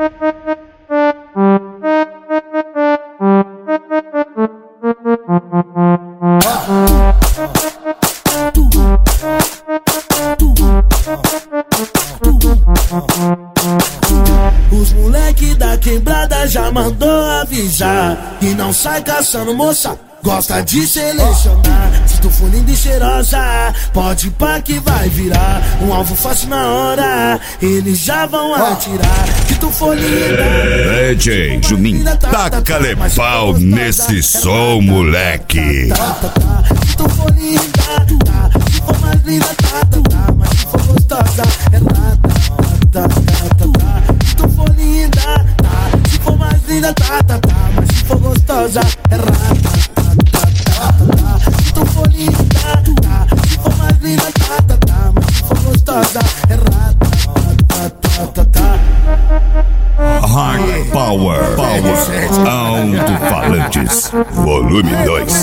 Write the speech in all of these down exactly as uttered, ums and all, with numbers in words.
Os moleque da quebrada já mandou avisar que não sai caçando moça, gosta de selecionar. Se tu for linda e cheirosa, pode ir pra que vai virar um alvo fácil na hora, eles já vão atirar. Se tu for linda, D J Juninho, taca-lhe pau nesse som, moleque. Se tu for linda, se for mais linda, tá, tá, tá. Mas se for gostosa, é rata, tá, tá, tá, tá. Se tu for linda, tá. Se for mais linda, tá, tá, tá. Mas se for gostosa, é rata, tá, tá, tá, tá. Se tu for linda, tá. Se for mais linda, tá, tá, tá. Mas se for gostosa, é rata, tá, tá, tá, tá. High Power, Power, Alto-Falantes, volume dois.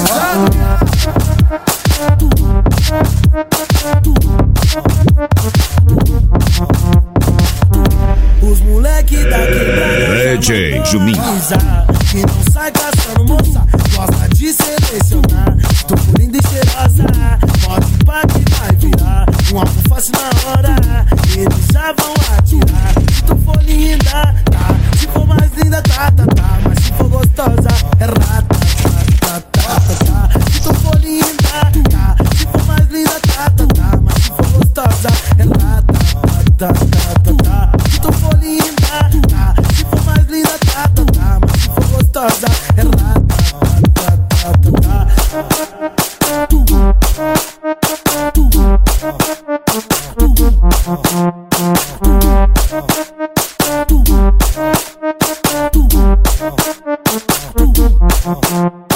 Os moleque da quebrada D J Juninho, que não sai caçando moça, gosta de selecionar. Se tu for linda e cheirosa, pode ir pra que vai virar um alvo fácil na hora, eles já vão atirar. Se tu for linda, tá. Se for mais linda, tá, tá, tá. Mas se for gostosa, é rata, tá, tá, tá, tá, tá. Se tu for linda, tá. Se for mais linda, tá, tá, tá. Mas se for gostosa, é rata, tá, tá, tá, tá. Se tu for linda, tá. Se for mais linda, tá, tá, tá. Mas se for gostosa, é rata, tá, tá, tá, tá. Uh-huh.